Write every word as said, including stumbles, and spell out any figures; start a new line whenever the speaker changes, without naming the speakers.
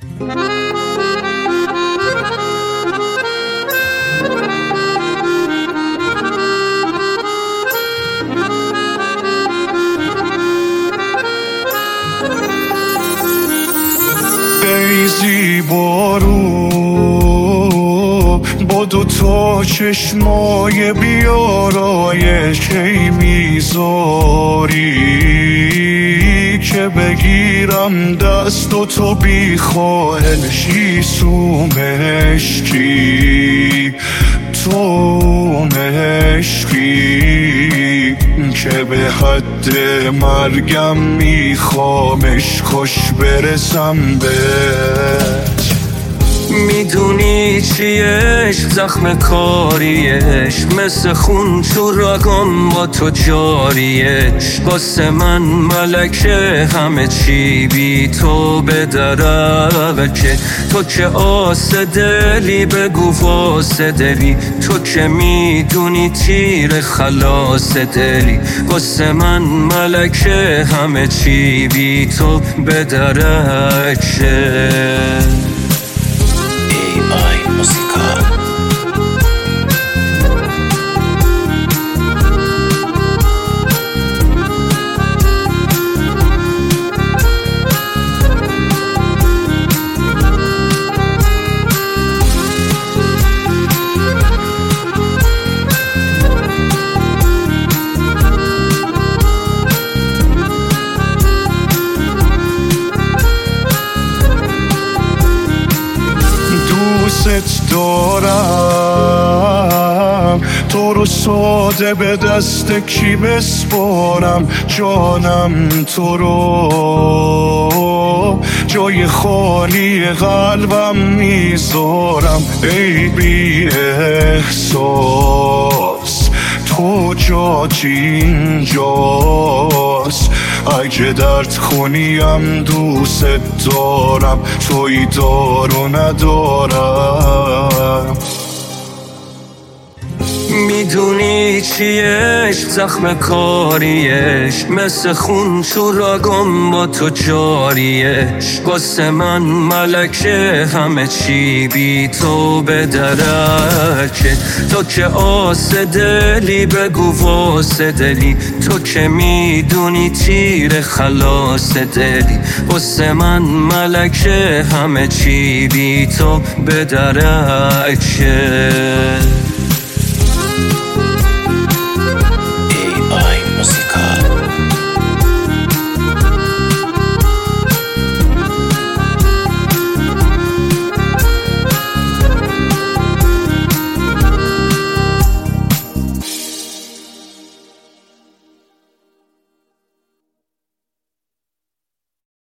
بریزی بارو با دو تا چشمای بیارایش ای میذاری که بگیرم دست و تو بی خواهشی سومشکی تو مشکی که به حد مرگم میخوامش خوش برسم بهت.
میدونی چیش زخم کاریش مثل خون تو رگام با تو جاریش واسه من ملکه همه چی بی تو به درکه تو که آس دلی بگو واسه دلی تو که میدونی تیر خلاص دلی واسه من ملکه همه چی بی تو به درکه.
ای موسیقا
دوست دارم تو رو ساده به دست کی بسپارم جانم تو رو جای خالی قلبم میذارم ای بی احساس تو جات اینجاست اگه درد خونیم دوست دارم توی دارو ندارم.
میدونی چیش زخم کاریش مثل خون تو رگام با تو جاریش واسه من ملکه همه چی بی تو به درکه تو که آس دلی بگو واسه دلی تو که میدونی تیر خلاص دلی واسه من ملکه همه چی بی تو به درکه.